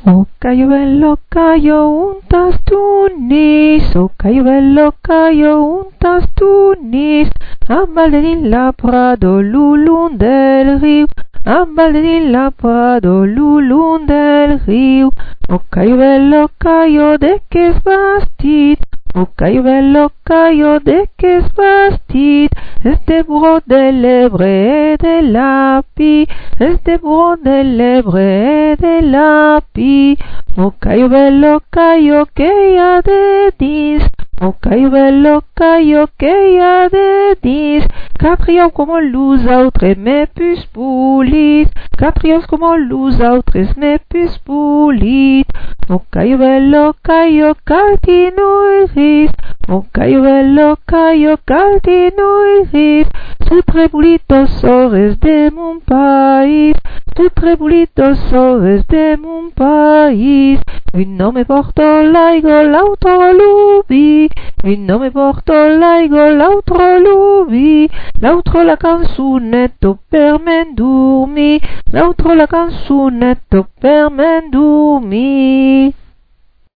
O bello caio untas tunis, o bello caio untas tunis, a la prado lulun del rio, a la prado lulun del rio. O bello caio de que es bastit, o bello caio de que es bastit, este bro de lebre de lapi, este bro de lebre de lapi. O bello caio que ya de dis, o bello caio que ya de dis, capriau como luz autres me pus pulit, caprios como luz autres me pus pulit. O bello caio caltino iris, o bello caio caltino iris, su trebulitos sores de mon país, su trebulitos sores de mon país. Un nome porto laigo l'altro lubi, un nome porto laigo l'altro lubi, l'altro la canzunetto per mendurmi, l'altro la canzunetto per mendurmi.